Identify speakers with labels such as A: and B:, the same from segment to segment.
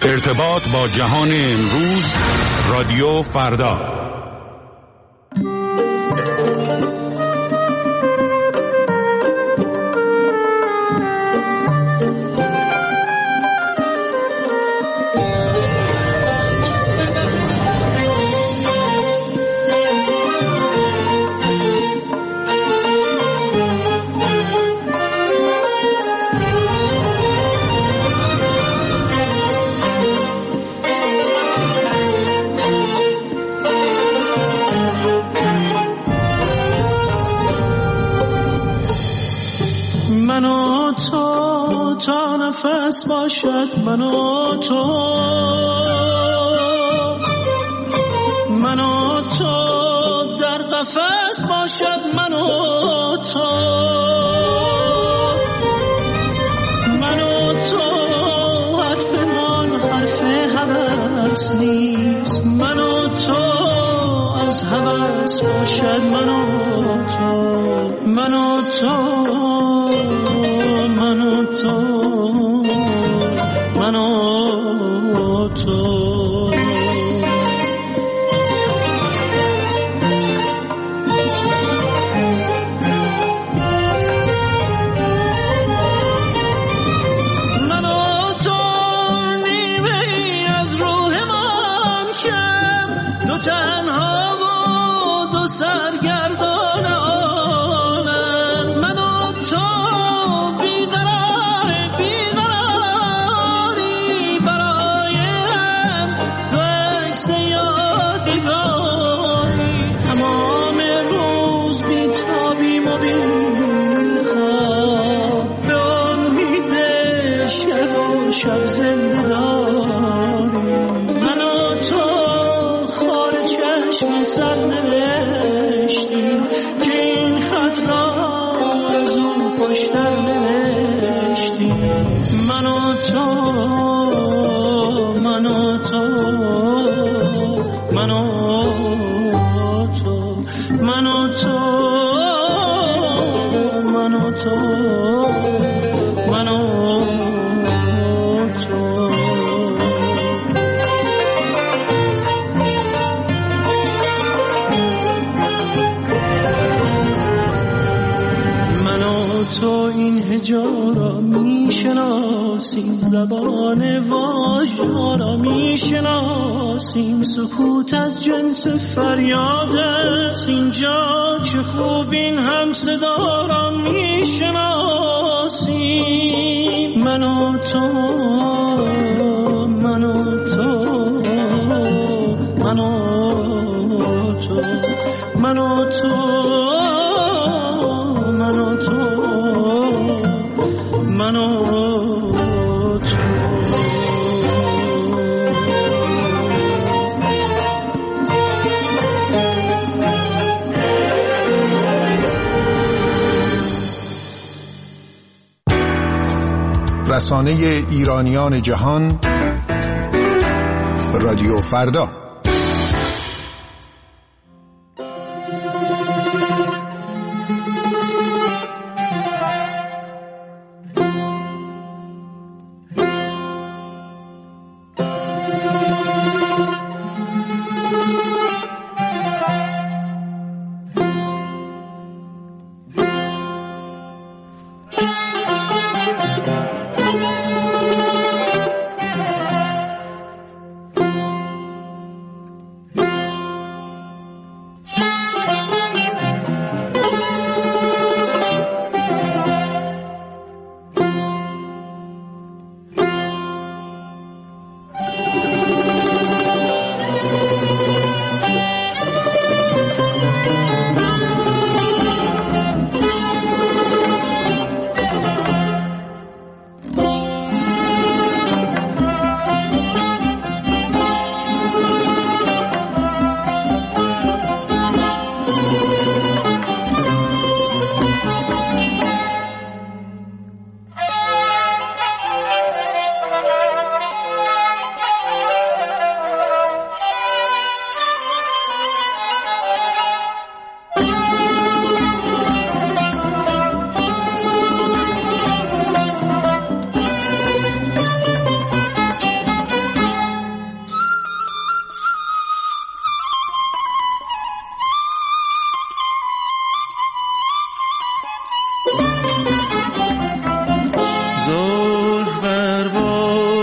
A: ارتباط با جهان امروز، رادیو فردا.
B: باشد من و تو، من و تو در قفس باشد من و تو، من و تو حرفمان حرف هوس نیست، من و تو از هوس باشد من و تو، من و تو، من و تو، من و تو. من و تو نیمه ای از روح من که دو تنها و دو سرگردان آنم، من و تو شب زنده داری، من و تو خار چشم سر نوشتیم که این خط را از اون خوشتر نوشتیم، من و تو، من و تو، من و تو، من و تو، من و تو، من و تو این هجا را میشناسیم، زبان واژه‌ها را میشناسیم، سکوت از جنس فریاد است اینجا، چه خوب این هم صدا را میشناسیم، من و تو، من و تو، من و تو، من و تو، من و تو، من و تو.
C: رسانه ایرانیان جهان، رادیو فردا.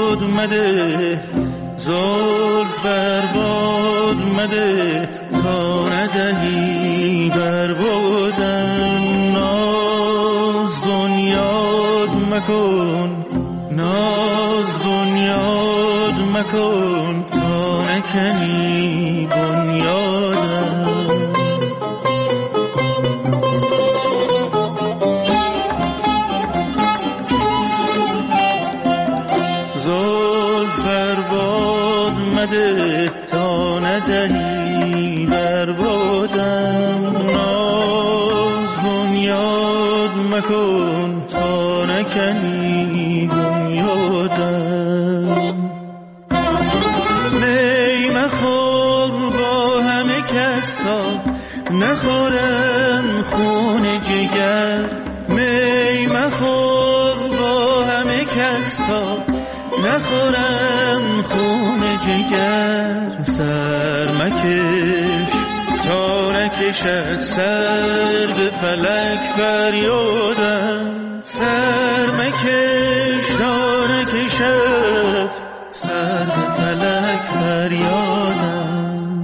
B: باد مده، زلف بر باد مده تا ندهی بر بادم. ناز بنیاد مکن، ناز بنیاد مکن تا نکنی بنیادم. تا ندهی بر بادم. ناز بنیاد مکن تا نکنی بنیادم. می مخور با همه کس تا نخورم خون جگر. می مخور با همه کس تا نخورم خون جگر. سر مکش تا نکشد سر به فلک فریادم. سر مکش تا نکشد سر به فلک فریادم.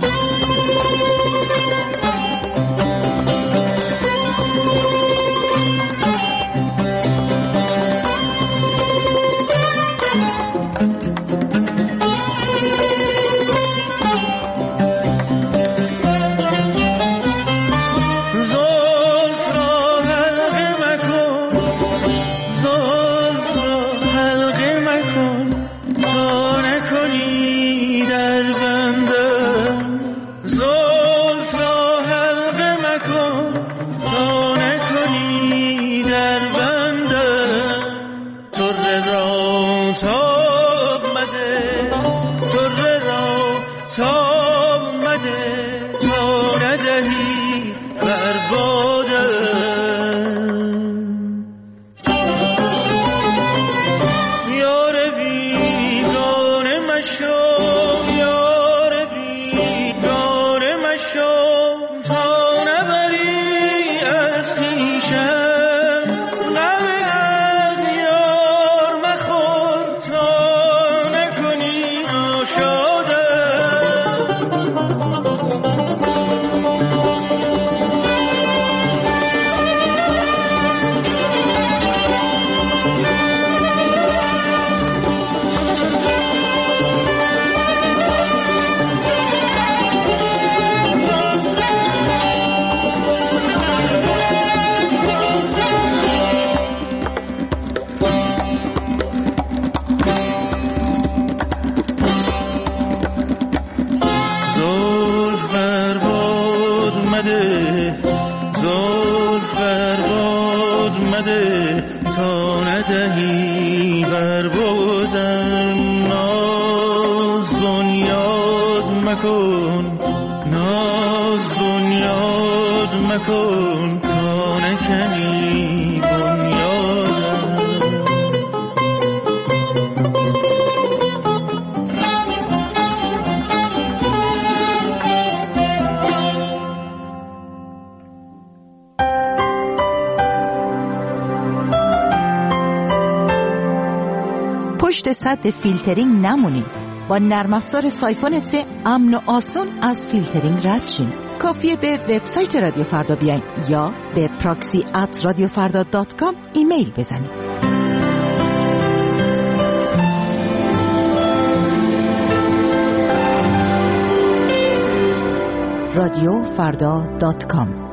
B: تا ندهی بر بادم. ناز بنیاد مکن، ناز بنیاد مکن تا نکنی بنیادم.
D: پشت سد فیلترینگ نمونید. با نرم افزار سایفون 3 امن و آسان از فیلترینگ رد شین. کافیه به وبسایت رادیو فردا بیاین یا به proxy@radiofarda.com ایمیل بزنید. radiofarda.com.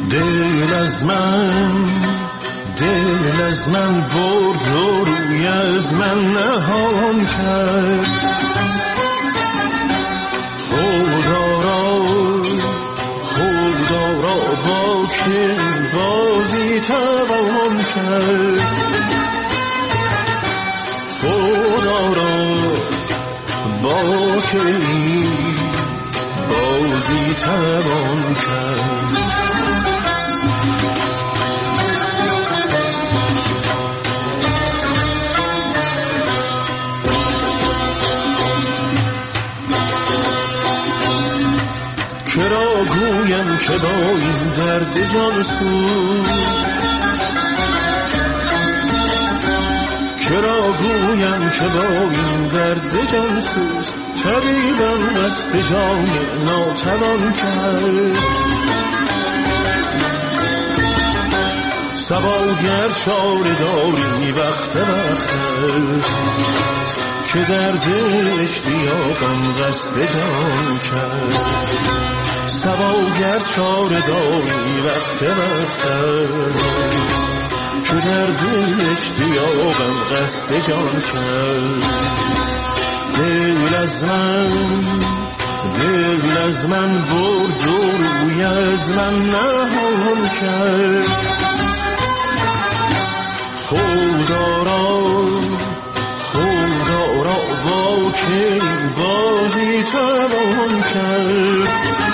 B: دل از من برد و روی از من نهان کرد. خدا را با که بازی توان کرد. خدا را با که بازی توان کرد. چرا گویم که با این درد جان سوز، چرا گویم که با این درد جان سوز، طبیبم دست جان ناتوان کرد. صبا گر چاره داری وقت که درد اشتیاقم قصد جان کرد. صبا گر چاره داری وقت که درد اشتیاقم قصد جان کرد. دل از من برد و روی از من نهان کرد. خدا را با که بازی توان کرد.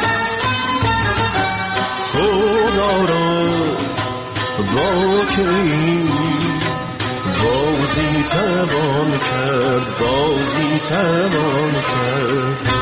B: خدا را با که بازی توان کرد، بازی توان کرد.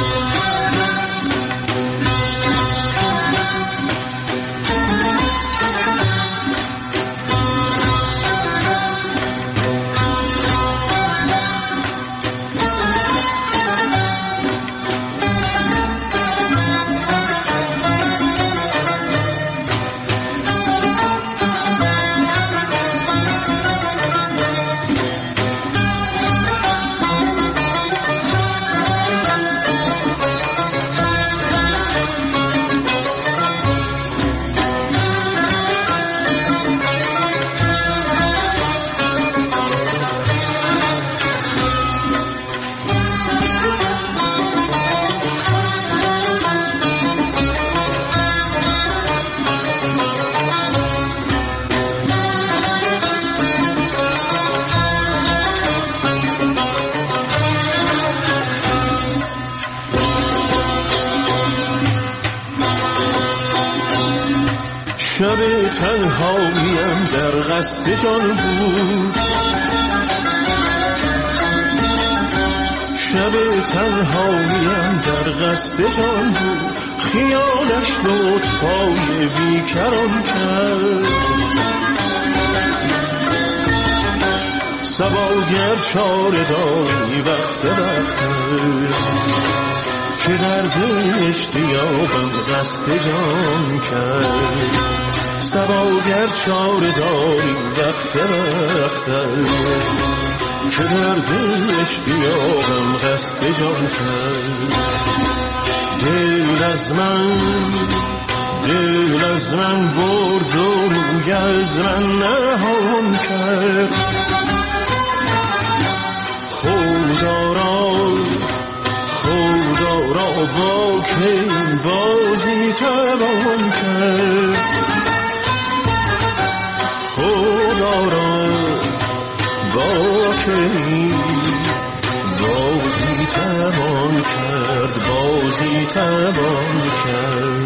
B: شب تنهاییم در قصد جان بود، شب تنهاییم در قصد جان بود. خیالش لطفای بیکران کرد. صبا گر چاره داری وقت که درد اشتیاقم قصد جان کرد. صبا گر چاره داری وقت که درد اشتیاقم قصد جان کرد. دل از من برد و روی از من نهان کرد. خدا را با که بازی توان کرد. خدا را با که بازی توان کرد، بازی توان کرد.